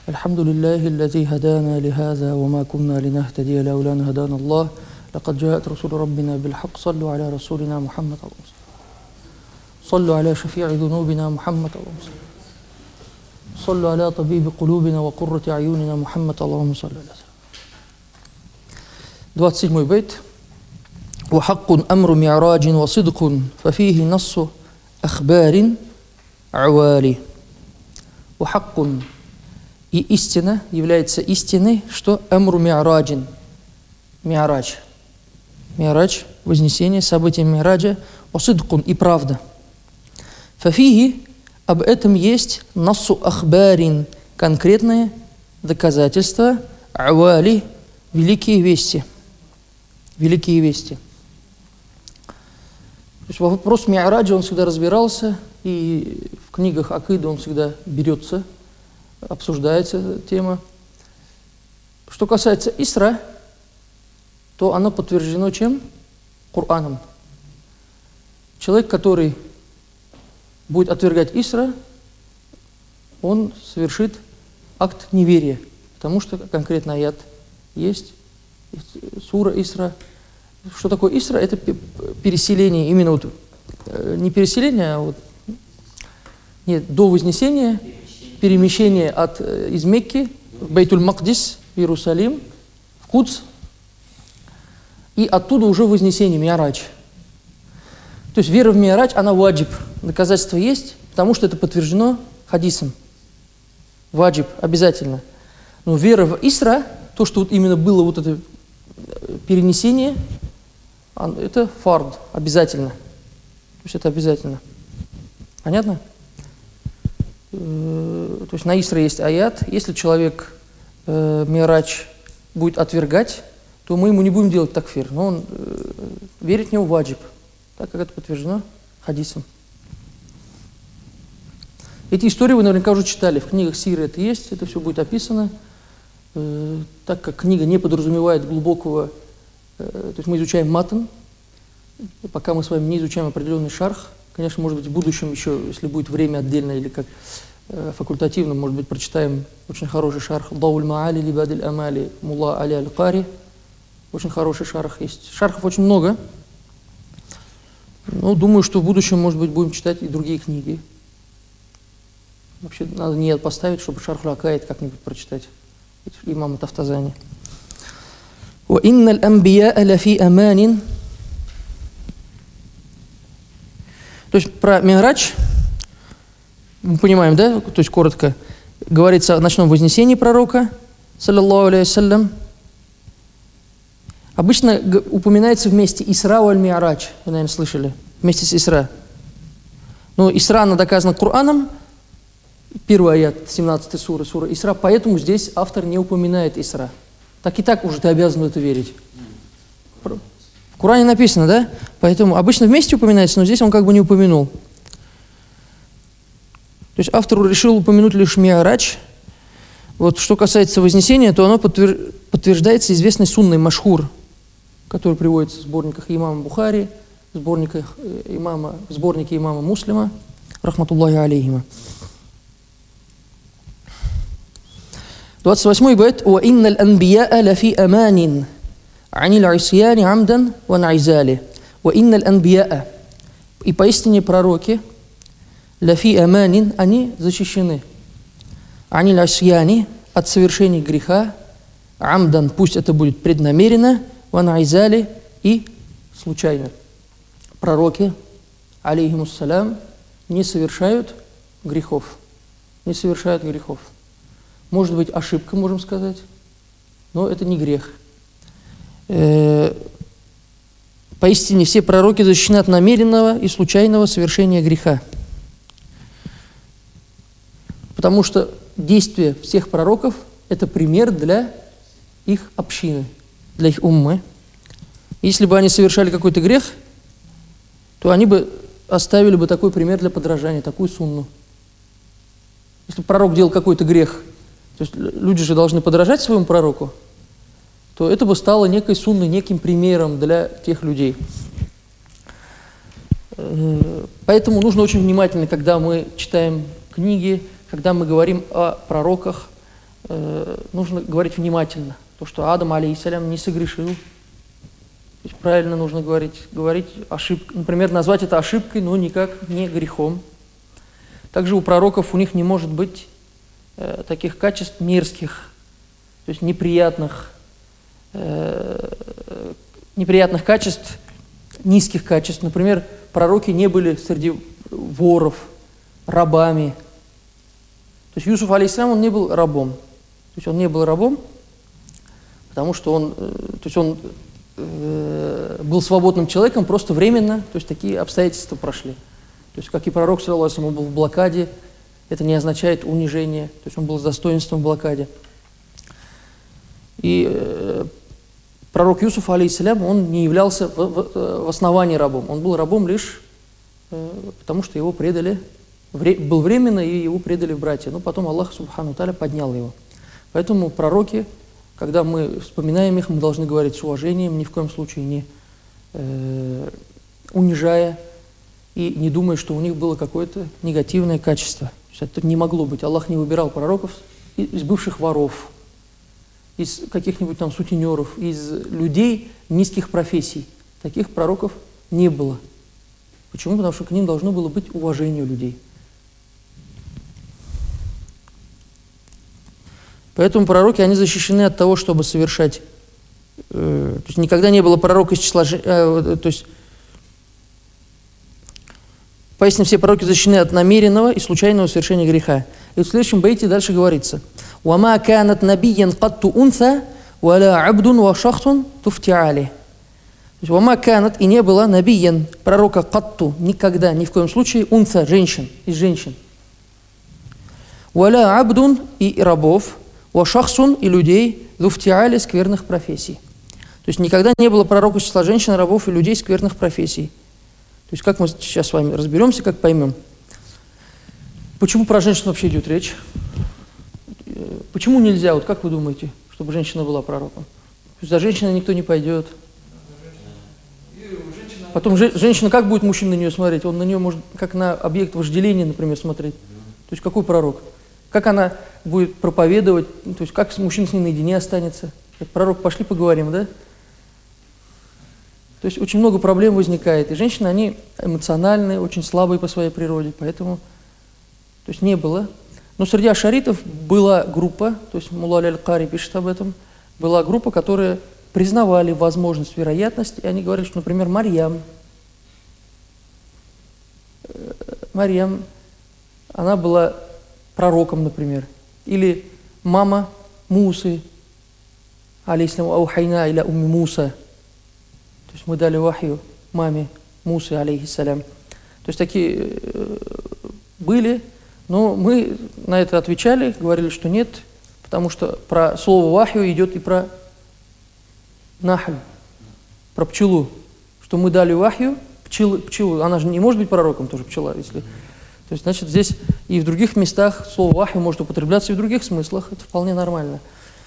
الحمد لله الذي هدانا لهذا وما كنا لنهتدي لولا أن هدانا الله لقد جاءت رسول ربنا بالحق صلوا على رسولنا محمد صلوا على شفيع ذنوبنا محمد صلوا على طبيب قلوبنا وقرة أعيننا محمد اللهم صل على سيدنا 27 бейт. وحق أمر معراج وصدق ففيه نص أخبار عوالي. وحق и истина является истиной, что амру ми'раджин. Ми'радж. Ми'радж, вознесение, событие ми'раджа, осыдкун и правда. Фафиги, об этом есть нассу ахбарин, конкретные доказательства, авали, великие вести. Великие вести. То есть вопрос ми'раджа он всегда разбирался, и в книгах акиды он всегда берется, обсуждается эта тема. Что касается Исра, то оно подтверждено чем? Кораном. Человек, который будет отвергать Исра, он совершит акт неверия, потому что конкретно аят есть, сура Исра. Что такое Исра? Это переселение, именно вот, не переселение, а вот, нет, до вознесения, перемещение из Мекки в Бейтуль-Макдис, Иерусалим, в Кудс, и оттуда уже вознесение, Ми'радж. То есть вера в Ми'радж, она ваджиб. Доказательство есть, потому что это подтверждено хадисом. Ваджиб, обязательно. Но вера в Исра, то, что вот именно было вот это перенесение, это фард, обязательно. То есть это обязательно. Понятно? То есть на Исра есть аят. Если человек Ми'радж будет отвергать, то мы ему не будем делать такфир. Но он верит в него ваджиб, так как это подтверждено хадисом. Эти истории вы наверняка уже читали. В книгах Сиры это есть, это все будет описано. Так как книга не подразумевает глубокого... То есть мы изучаем матан, пока мы с вами не изучаем определенный шарх. Конечно, может быть, в будущем еще, если будет время отдельно или как факультативно, может быть, прочитаем очень хороший шарх «Дауль Маали Либадиль Амали Мулла Али Аль-Кари». Очень хороший шарх есть. Шархов очень много. Но думаю, что в будущем, может быть, будем читать и другие книги. Вообще, надо ният поставить, чтобы шарх Ракаид как-нибудь прочитать. Имама Тафтазани. وَإِنَّ الْأَنْبِيَاءَ لَفِي أَمَانٍ. То есть про Ми'радж, мы понимаем, да? То есть коротко говорится о ночном вознесении пророка, саллаллаху алейхи вассалям. Обычно упоминается вместе Исра валь Ми'радж, вы, наверное, слышали, вместе с Исра. Но Исра, она доказана Кораном, первый аят 17 сура Исра, поэтому здесь автор не упоминает Исра. Так и так уже ты обязан в это верить. В Коране написано, да? Поэтому обычно вместе упоминается, но здесь он как бы не упомянул. То есть автор решил упомянуть лишь Ми'радж. Вот что касается вознесения, то оно подтверждается известной сунной Машхур, который приводится в сборниках имама Бухари, в сборнике имама Муслима, рахматуллахи алейхима. 28 бейт. وَإِنَّ الْأَنْبِيَاءَ لَفِي أَمَانٍ عَنِ الْعِصْيَانِ عَمْدًا وَنَعِزَالِ. وَإِنَّ الْأَنْبِيَاءَ. И поистине пророки لَفِي أَمَانٍ, они защищены. عَنِ الْعِصْيَانِ, от совершения греха, амдан, пусть это будет преднамеренно, ванайзали, и случайно. Пророки, алейхимуссалям, не совершают грехов. Не совершают грехов. Может быть, ошибка, можем сказать, но это не грех. Поистине все пророки защищены от намеренного и случайного совершения греха. Потому что действия всех пророков – это пример для их общины, для их уммы. Если бы они совершали какой-то грех, то они бы оставили бы такой пример для подражания, такую сунну. Если пророк делал какой-то грех, то есть люди же должны подражать своему пророку, то это бы стало некой сунной, неким примером для тех людей. Поэтому нужно очень внимательно, когда мы читаем книги, когда мы говорим о пророках, нужно говорить внимательно. То, что Адам, алейхиссалям, не согрешил. То есть правильно нужно говорить ошибку. Например, назвать это ошибкой, но никак не грехом. Также у пророков у них не может быть таких качеств мерзких, то есть неприятных качеств, низких качеств. Например, пророки не были среди воров, рабами. То есть Юсуф, алейхиссалям, он не был рабом. То есть он не был рабом, потому что он был свободным человеком, просто временно, то есть такие обстоятельства прошли. То есть, как и пророк, саллаллаху алейхи ва саллям, он был в блокаде, это не означает унижение, то есть он был с достоинством в блокаде. И пророк Юсуф, алейхиссалям, он не являлся в основании рабом, он был рабом лишь потому, что его предали, был временно, и его предали в братья, но потом Аллах, субхану тааля, поднял его. Поэтому пророки, когда мы вспоминаем их, мы должны говорить с уважением, ни в коем случае не унижая и не думая, что у них было какое-то негативное качество. Это не могло быть. Аллах не выбирал пророков из бывших воров, из каких-нибудь там сутенеров, из людей низких профессий. Таких пророков не было. Почему? Потому что к ним должно было быть уважение у людей. Поэтому пророки, они защищены от того, чтобы совершать... то есть никогда не было пророка из числа... то есть, поистине все пророки защищены от намеренного и случайного совершения греха. И в следующем бейте дальше говорится: «Вама канат набиян катту унса, валя абдун ва шахтун туфтиали». То есть «Вама канат» и не было набиян, пророка катту, никогда, ни в коем случае, унса, женщин, из женщин. «Валя абдун» и рабов, «ва шахсун» и людей, «туфтиали» скверных профессий. То есть никогда не было пророка из числа женщин, рабов и людей скверных профессий. То есть как мы сейчас с вами разберемся, как поймем. Почему про женщин вообще идет речь? Почему нельзя, вот как вы думаете, чтобы женщина была пророком? За женщиной никто не пойдет. Потом женщина, как будет мужчина на нее смотреть? Он на нее может как на объект вожделения, например, смотреть. То есть какой пророк? Как она будет проповедовать? То есть как мужчина с ней наедине останется? Как пророк, пошли поговорим, да? То есть очень много проблем возникает. И женщины, они эмоциональные, очень слабые по своей природе, поэтому то есть не было. Но среди ашаритов была группа, то есть Мулла аль-Кари пишет об этом, была группа, которая признавали возможность, вероятность, и они говорили, что, например, Марьям, она была пророком, например, или мама Мусы, алейхиссалям, аухайна иля умми Муса, то есть мы дали вахью маме Мусы, алейхиссалям. То есть такие были, но мы на это отвечали, говорили, что нет, потому что про слово вахью идет и про нахль, про пчелу, что мы дали вахью пчелу, она же не может быть пророком, тоже пчела, если... То есть, значит, здесь и в других местах слово вахью может употребляться и в других смыслах, это вполне нормально.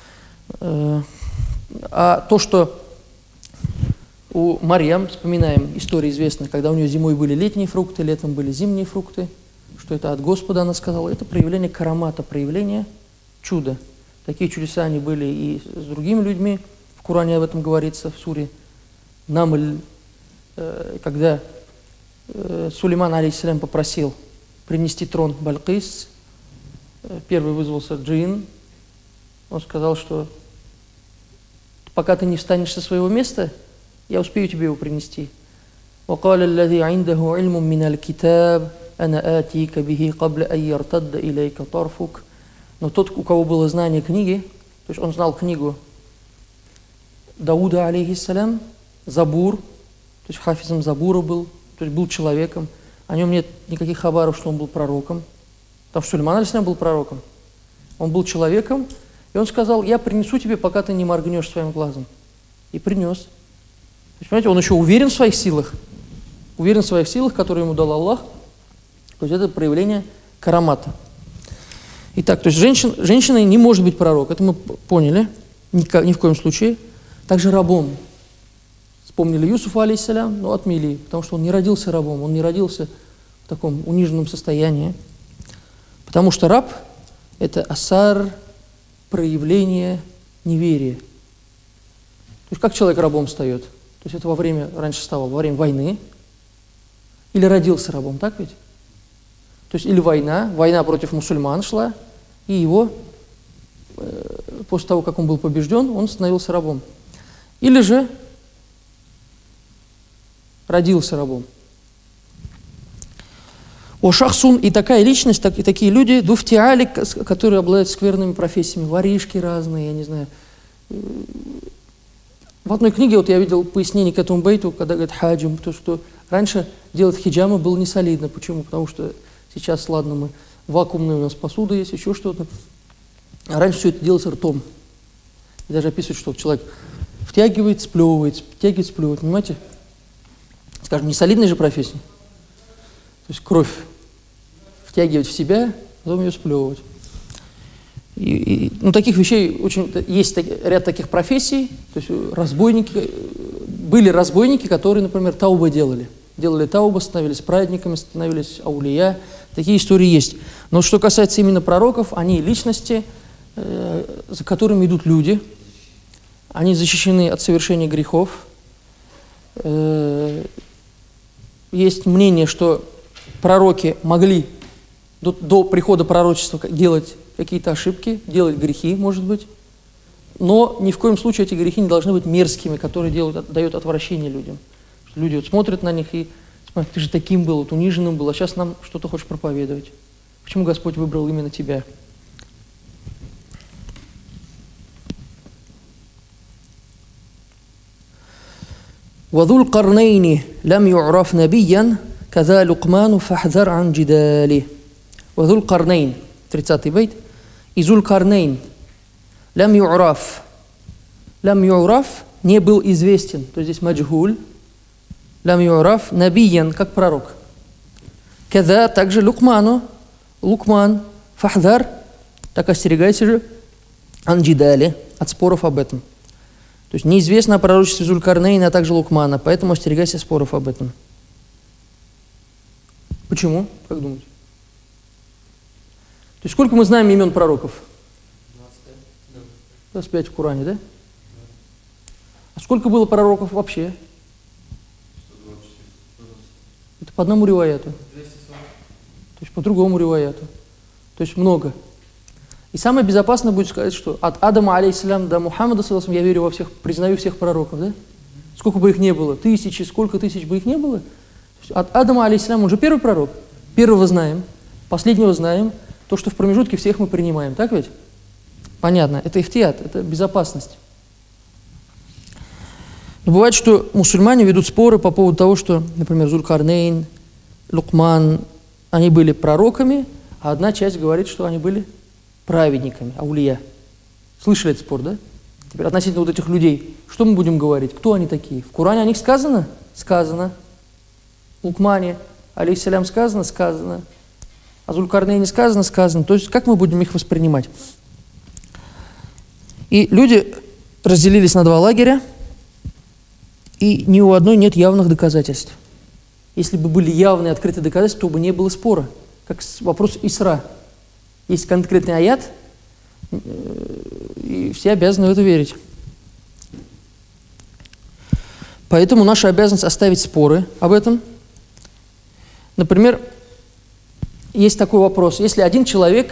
А то, что у Марьям, вспоминаем, история известна, когда у нее зимой были летние фрукты, летом были зимние фрукты, что это от Господа, она сказала, это проявление карамата, проявление чуда. Такие чудеса они были и с другими людьми, в Коране об этом говорится, в суре Намль, когда Сулейман, алейхиссалям, попросил принести трон Балькис, первый вызвался джин, он сказал, что пока ты не встанешь со своего места, я успею тебе его принести. وقال الذي عنده علم من الكتاب أنا آتيك به قبل أن يرتد إليك طرفك. Но тот, у кого было знание книги, то есть он знал книгу Дауда, алейхиссалям, Забур, то есть хафизом Забура был, то есть был человеком, о нем нет никаких хабаров, что он был пророком, потому что Сулейман, алейхиссалям, был пророком. Он был человеком, и он сказал, я принесу тебе, пока ты не моргнешь своим глазом. И принес. То есть, понимаете, он еще уверен в своих силах, которые ему дал Аллах. То есть это проявление карамата. Итак, то есть женщиной не может быть пророк, это мы поняли, ни в коем случае. Также рабом. Вспомнили Юсуфа, алейхиссалям, но отмели, потому что он не родился рабом, он не родился в таком униженном состоянии. Потому что раб – это асар, проявление неверия. То есть как человек рабом встает? То есть это раньше вставал во время войны, или родился рабом, так ведь? То есть или война против мусульман шла, и его, после того, как он был побежден, он становился рабом. Или же родился рабом. О шахсун, и такая личность, и такие люди, дуфтиали, которые обладают скверными профессиями, воришки разные, я не знаю. В одной книге вот я видел пояснение к этому бейту, когда говорит хаджим, то, что раньше делать хиджамы было не солидно. Почему? Потому что сейчас, ладно, мы вакуумная у нас посуда есть, еще что-то. А раньше все это делалось ртом. И даже описывают, что человек втягивает, сплевывает, втягивает, сплевывает, понимаете? Скажем, не солидная же профессия. То есть кровь втягивать в себя, потом ее сплевывать. Таких вещей есть ряд таких профессий. То есть были разбойники, которые, например, тауба делали. Делали таубу, становились праведниками, становились аулия. Такие истории есть. Но что касается именно пророков, они личности, за которыми идут люди. Они защищены от совершения грехов. Есть мнение, что пророки могли до прихода пророчества делать какие-то ошибки, делать грехи, может быть, но ни в коем случае эти грехи не должны быть мерзкими, которые дают отвращение людям. Люди вот смотрят на них и смотрят: ты же таким был, вот униженным был, а сейчас нам что-то хочешь проповедовать. Почему Господь выбрал именно тебя? وَذُو الْقَرْنَيْنِ لَمْ يُعْرَفْ نَبِيًّا كَذَا لُقْمَانُ فَاحْذَرْ عَنْ جِدَالِهِ. وَذُو الْقَرْنَيْنِ, 30-й бейт. И Зуль Карнейн, лям ю'раф, не был известен, то есть здесь маджгуль, лям ю'раф, набиян, как пророк. Када, также Лукман, фахдар, так остерегайся же, анджидали, от споров об этом. То есть неизвестно о пророчестве Зуль Карнейна, а также Лукмана, поэтому остерегайся споров об этом. Почему? Как думаете? То есть сколько мы знаем имен пророков? 25 в Коране, да? А сколько было пророков вообще? 124. Это по одному риваяту. 240. То есть по другому риваяту. То есть много. И самое безопасное будет сказать, что от Адама, алейхиссалям, до Мухаммада, я верю во всех, признаю всех пророков, да? Сколько бы их не было? Сколько тысяч бы их не было? От Адама, алейхиссалям, он же первый пророк. Первого знаем, последнего знаем. То, что в промежутке всех мы принимаем, так ведь? Понятно, это ихтият, это безопасность. Но бывает, что мусульмане ведут споры по поводу того, что, например, Зуль Карнейн, Лукман, они были пророками, а одна часть говорит, что они были праведниками, аулия. Слышали этот спор, да? Теперь относительно вот этих людей, что мы будем говорить? Кто они такие? В Коране о них сказано? Сказано. В Лукмане, алейхиссалям, сказано? Сказано. А Зуль Карнейне сказано? Сказано. То есть как мы будем их воспринимать? И люди разделились на два лагеря, и ни у одной нет явных доказательств. Если бы были явные открытые доказательства, то бы не было спора. Как вопрос Исра. Есть конкретный аят, и все обязаны в это верить. Поэтому наша обязанность оставить споры об этом. Например, есть такой вопрос. Если один человек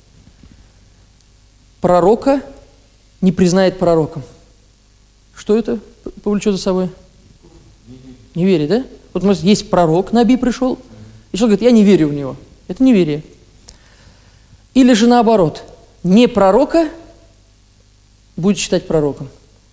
пророка не признает пророком, что это повлечет за собой? Неверие, да? Вот у нас есть пророк, Наби пришел, и человек говорит: я не верю в него. Это неверие. Или же наоборот, не пророка будет считать пророком.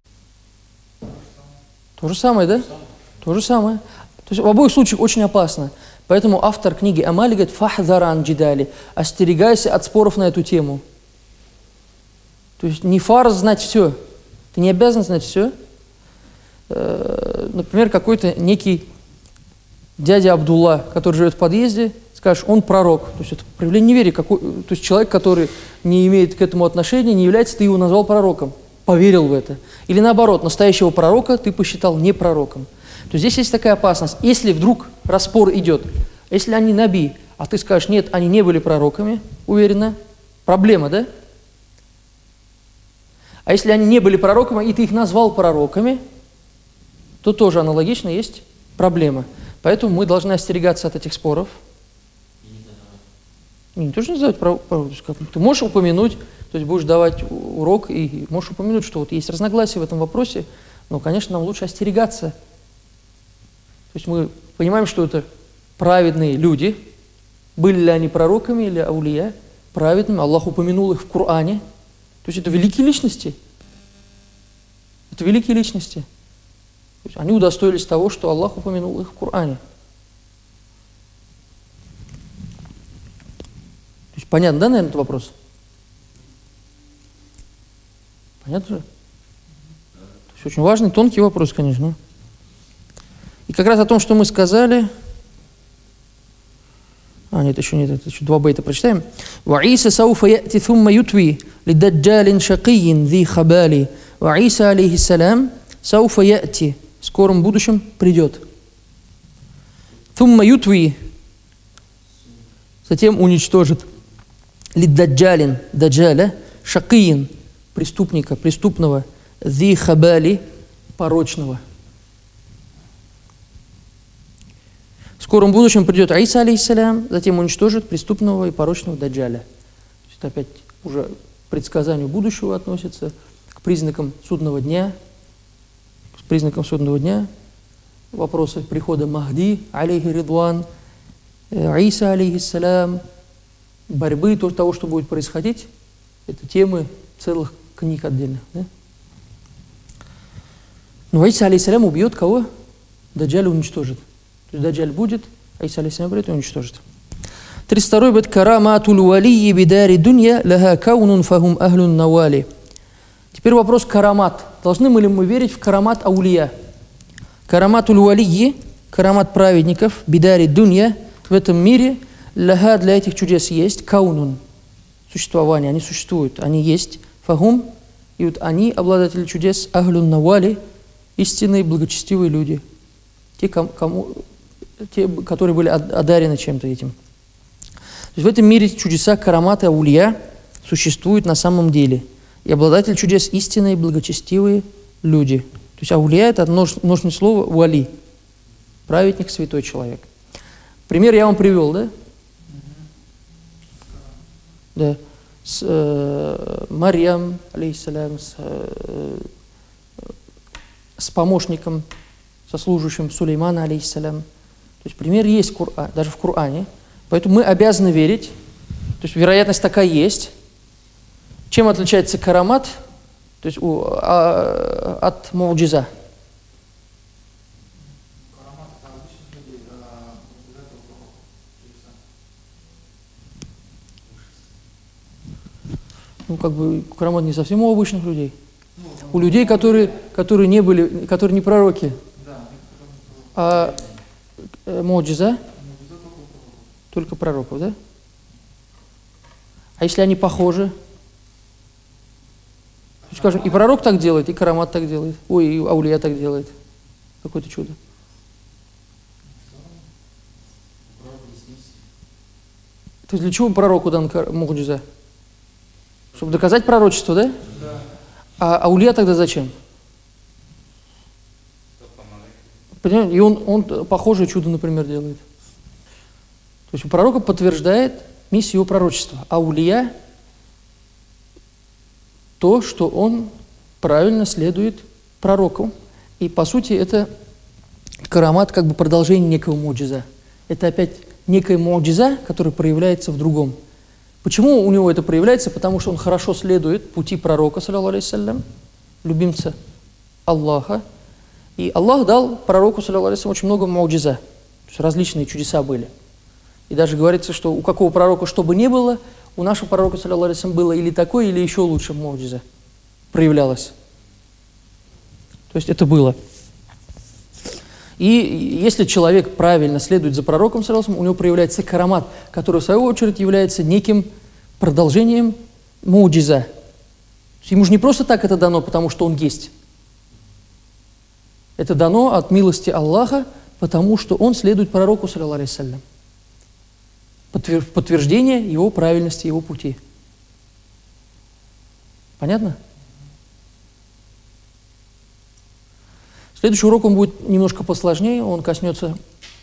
То же самое, да? То же самое. То есть в обоих случаях очень опасно. Поэтому автор книги Амали говорит: фахдаран джидали, остерегайся от споров на эту тему. То есть не фарз знать все. Ты не обязан знать все. Например, какой-то некий дядя Абдулла, который живет в подъезде, скажешь: он пророк. То есть это проявление неверия. То есть человек, который не имеет к этому отношения, не является, ты его назвал пророком. Поверил в это. Или наоборот, настоящего пророка ты посчитал не пророком. То здесь есть такая опасность. Если вдруг распор идет, если они наби, а ты скажешь: нет, они не были пророками, уверенно, проблема, да? А если они не были пророками, и ты их назвал пророками, то тоже аналогично есть проблема. Поэтому мы должны остерегаться от этих споров. Не то, что не задавать пророк. Ты можешь упомянуть, то есть будешь давать урок, и можешь упомянуть, что вот есть разногласия в этом вопросе, но, конечно, нам лучше остерегаться. То есть мы понимаем, что это праведные люди. Были ли они пророками или аулия? Праведными. Аллах упомянул их в Коране. То есть это великие личности. Это великие личности. То есть они удостоились того, что Аллах упомянул их в Коране. То есть понятно, да, наверное, этот вопрос? Понятно же? То есть очень важный, тонкий вопрос, конечно. И как раз о том, что мы сказали... нет, еще нет, это еще 2 бейта прочитаем. وَعِيسَ سَوْفَ يَأْتِ ثُمَّ يُتْوِي لِدَجَّالٍ شَقِيٍّ ذِي خَبَالِ وَعِيسَ عَلَيْهِ السَّلَامِ سَوْفَ يَأْتِ в скором будущем придет. ثُمَّ يُتْوِي затем уничтожит. لِدَجَّالٍ даджаля шакиин преступника, преступного, ذِي خَبَالِ порочного. В скором будущем придет Иса, алейхиссалям, затем уничтожит преступного и порочного даджаля. То есть это опять уже к предсказанию будущего относится, к признакам судного дня. К признакам судного дня. Вопросы прихода Махди, алейхи ридван, Иса, алейхиссалям, борьбы, того, что будет происходить, это темы целых книг отдельных. Да? Но Иса, алейхиссалям, убьет кого? Даджаля уничтожит. Даджаль будет, а Иса алейхиссалям придет и уничтожит. 32-й бет караматуль валии бидари дунья лаха каунун фахум ахлюн навали. Теперь вопрос карамат. Должны ли мы верить в карамат аулия? Караматуль валии, карамат праведников, бидари дунья, в этом мире, лаха для этих чудес есть, каунун, существование, они существуют, они есть, фахум, и вот они, обладатели чудес, ахлюн навали, истинные благочестивые люди. Те, которые были одарены чем-то этим. То есть в этом мире чудеса карамата аулия существуют на самом деле. И обладатель чудес истинные, благочестивые люди. То есть аулия – это множественное слово вали. Праведник, святой человек. Пример я вам привел, да? Да. С Марьям, алейхиссалям, с помощником, со служащим Сулеймана, алейхиссалям. То есть пример есть в Коране, даже в Коране. Поэтому мы обязаны верить. То есть вероятность такая есть. Чем отличается карамат то есть, от муджиза? Ну, как бы, карамат не совсем у обычных людей. У людей, которые не пророки. А муджиза только пророков, да? А если они похожи? Скажем, и пророк так делает, и карамат так делает. Ой, и аулия так делает. Какое-то чудо. То есть для чего пророку дан муджиза? Чтобы доказать пророчество, да? Да. А аулия тогда зачем? Понимаете? И он похожее чудо, например, делает. То есть у пророка подтверждает миссию его пророчества. А аулия то, что он правильно следует пророку. И по сути это карамат как бы продолжение некого муджиза. Это опять некая муджиза, которая проявляется в другом. Почему у него это проявляется? Потому что он хорошо следует пути пророка, саллаллаху алейхи, любимца Аллаха. И Аллах дал пророку, саллаллаху алейхи, очень много муджиза. То есть различные чудеса были. И даже говорится, что у какого пророка что бы ни было, у нашего пророка, саллаллаху алейхи, было или такое, или еще лучше муджиза проявлялось. То есть это было. И если человек правильно следует за пророком, саллаллаху алейхи, у него проявляется карамат, который в свою очередь является неким продолжением муджиза. Ему же не просто так это дано, потому что он есть. Это дано от милости Аллаха, потому что он следует пророку, саллаллаху алейхи, в подтверждение его правильности, его пути. Понятно? Следующий урок он будет немножко посложнее, он коснется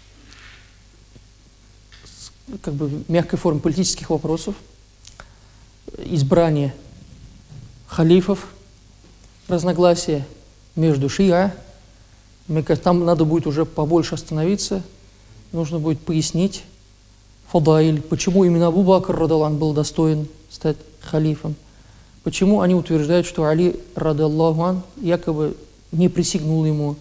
как бы мягкой формы политических вопросов, избрания халифов, разногласия между шиа. Там надо будет уже побольше остановиться, нужно будет пояснить фадаиль, почему именно Абу Бакр радаллаху ан был достоин стать халифом, почему они утверждают, что Али радаллаху ан якобы не присягнул ему,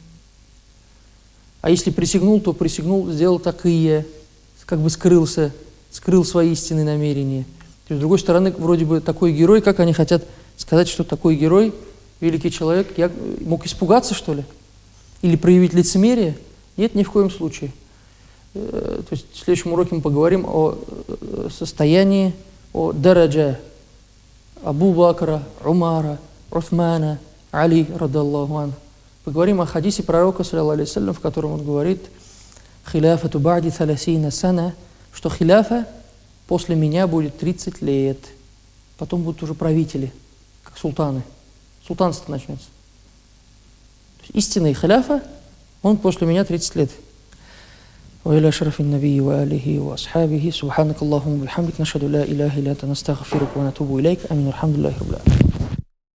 а если присягнул, то присягнул, сделал такие, как бы скрыл свои истинные намерения. То есть, с другой стороны, вроде бы такой герой, как они хотят сказать, что такой герой, великий человек, я мог испугаться, что ли? Или проявить лицемерие? Нет, ни в коем случае. То есть в следующем уроке мы поговорим о состоянии, о дараджа Абу Бакра, Умара, Усмана, Али, радаллаху ан. Поговорим о хадисе пророка, саллаллаху алейхи вассалям, в котором он говорит: «Хиляфату ба'ди саласина сана», что хиляфа после меня будет 30 лет. Потом будут уже правители, как султаны. Султанство начнется. Истинный халяфа, он после меня 30 лет. وإلى شرف النبي وآله وأصحابه سبحانك اللهم وبحمدك نشهد لا إله إلا أنت نستغفرك ونتوب إليك آمين والحمد لله رب العالمين.